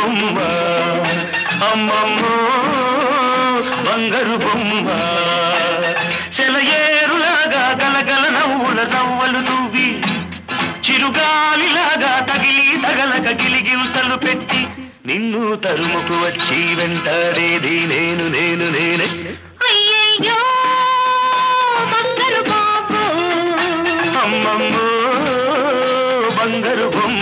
బొమ్మ అమ్మమ్మో బంగారు బొమ్మ సెలయేరులాగా గలగల నవ్వుల రవ్వలు నువ్వి చిరుగాలిలాగా తగిలి తగలక గిలిగింతలు పెట్టి నిన్ను తరుముకు వచ్చి వెంటాడేది నేను నేను నేనే అయ్యయ్యో బంగారు బాబు అమ్మమ్మో బంగారు బొమ్మ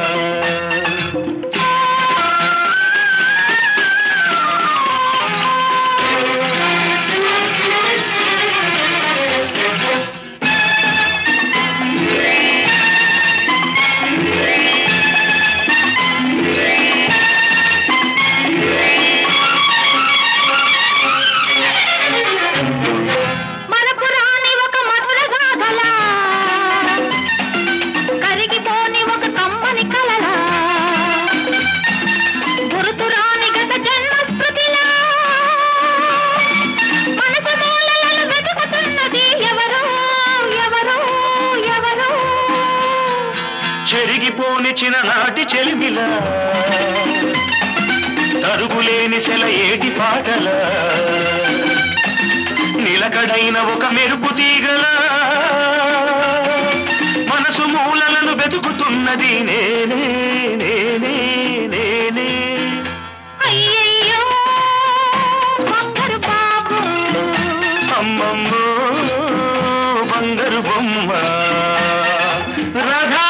చెరిగిపోని చిన్ననాటి చెలిమిలా తరుగులేని సెల ఏటి పాటల నిలకడైన ఒక మెరుపు తీగల మనసు మూలలను వెతుకుతున్నది నేనే నేనే నేనే అయ్యయ్యో బంగారు బాబు అమ్మమ్మో బంగారు బొమ్మ రాధా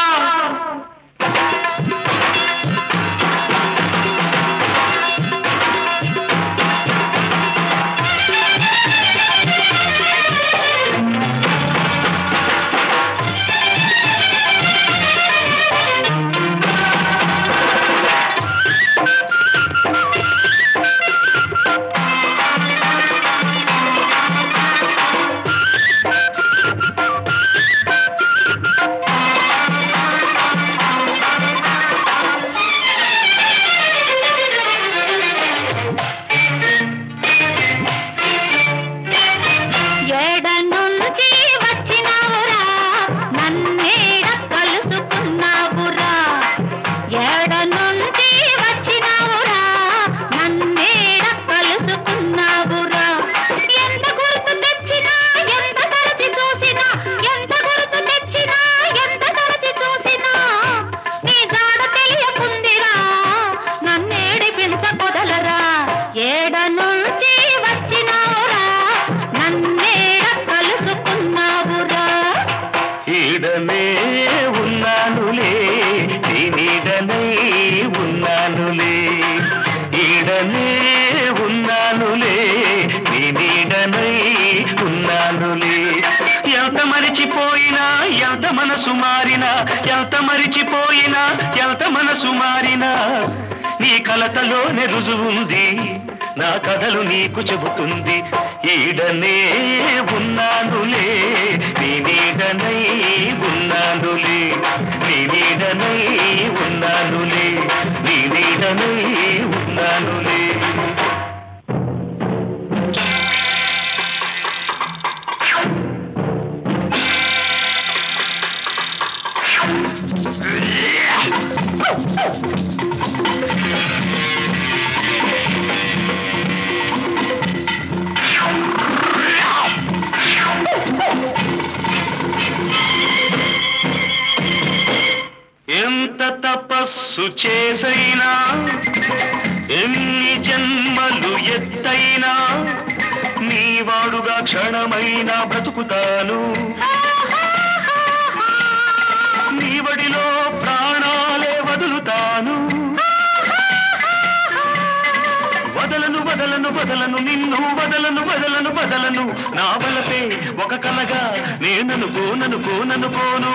ఉన్నానులే నీ నీడనై ఉన్నానులే ఈడనే ఉన్నానులే నీ నీడనై ఉన్నానులే ఎంత మరిచిపోయినా ఎంత మనసు మారినా ఎంత మరిచిపోయినా ఎంత మనసు మారినా నీ కలతలోనే రుజువుంది నా కథలు నీకు చెబుతుంది ఈడనే ఉన్నానులే నీ నీడనై ఉన్నానులే నీ నీడనై ఉన్నానులే నీ నీడనై ఉన్నానులే ఎంత తపస్సు చేసైనా ఎన్ని జన్మలు ఎత్తైనా నీ వాడుగా క్షణమైనా బ్రతుకుతాను నీ వడిలో ప్రాణాలే వదులుతాను వదలను వదలను వదలను నిన్ను వదలను వదలను వదలను నా వలపే ఒక కలగా నేననుకోననుకోననుకోను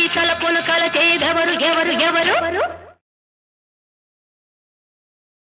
మీసాల